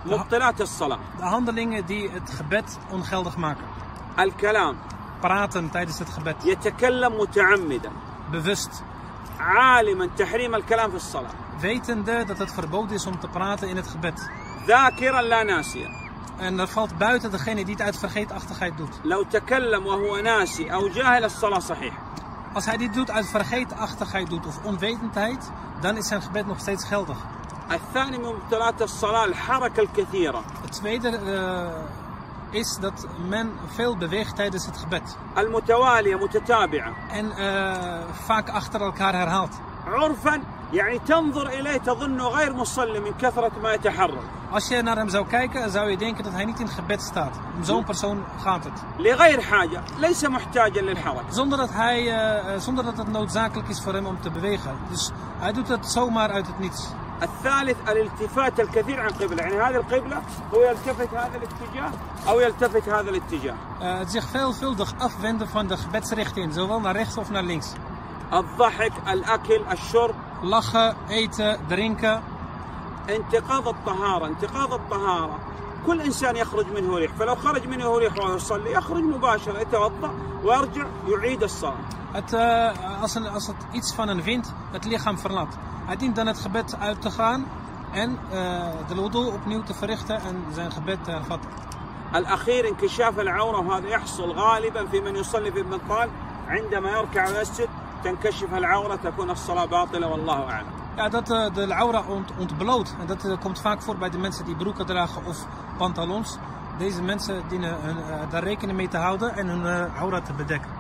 مبطلات الصلاة. De handelingen die het gebed ongeldig maken. الكلام. Praten tijdens het gebed. يتكلم متعمدا. Bewust. عالما تحريم الكلام في الصلاة. Wetende dat het verboden is om te praten in het gebed. ذاكرا لا ناسيا. En dat valt buiten degene die het uit vergeetachtigheid doet. لو تكلم وهو ناسي أو جاهل الصلاة صحيحة. Als hij dit doet uit vergeetachtigheid doet of onwetendheid, dan is zijn gebed nog steeds geldig. الثاني من مبطلات الصلاة الحركة الكثيرة. Het tweede is dat men veel beweegt tijdens het gebed. المتوالية متتابعة. En vaak achter elkaar herhaalt. عرفا يعني تنظر إليه تظنه غير مصلي من كثرة ما يتحرك. Als je naar hem zou kijken, zou je denken dat hij niet in gebed staat. Om zo'n persoon gaat het. لغير حاجة ليس محتاجا للحركة. Zonder dat het noodzakelijk is voor hem om te bewegen. Dus hij doet het zomaar uit het niets. الثالث الالتفات الكثير عن قبلة، يعني هذه القبلة هو يلتفت هذا الاتجاه أو يلتفت هذا الاتجاه. Het zich veelvuldig afwenden van de gebedsrichting, zowel naar rechts of naar links. الضحك، الأكل، الشرب. Lachen, eten, drinken. انتقاض الطهارة، انتقاض الطهارة. كل إنسان يخرج منه ريح، فلو خرج منه ريح وهو يصلي يخرج مباشرة يتوضأ ويرجع يعيد الصلاة. Als het iets van een wind het lichaam verlaat. Hij dient dan het gebed uit te gaan en de wudu opnieuw te verrichten en zijn gebed te hervatten. الأخير انكشاف العورة، وهذا يحصل غالبا في من يصلي في البنطال عندما يركع ويسجد تنكشف العورة تكون الصلاة باطلة والله أعلم. Ja, dat de aura ontbloot. En dat komt vaak voor bij de mensen die broeken dragen of pantalons. Deze mensen dienen daar rekening mee te houden en hun aura te bedekken.